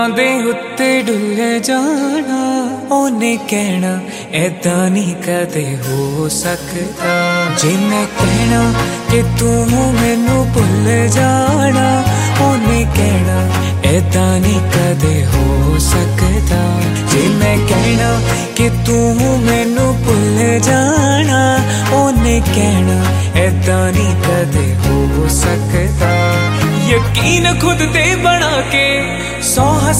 दे उत्ते डुले जाना ओने कहना ऐदा नहीं कदे हो सकता। जिन्हें कहना कि तू मैनू भुल जाना ओने कहना ऐदा नहीं कदे हो सकता। जिन्हें कहना कि तू मैनू भुल जाना ओने कहना ऐदा नहीं कदे हो सकता। यकीन खुद ते बना के 100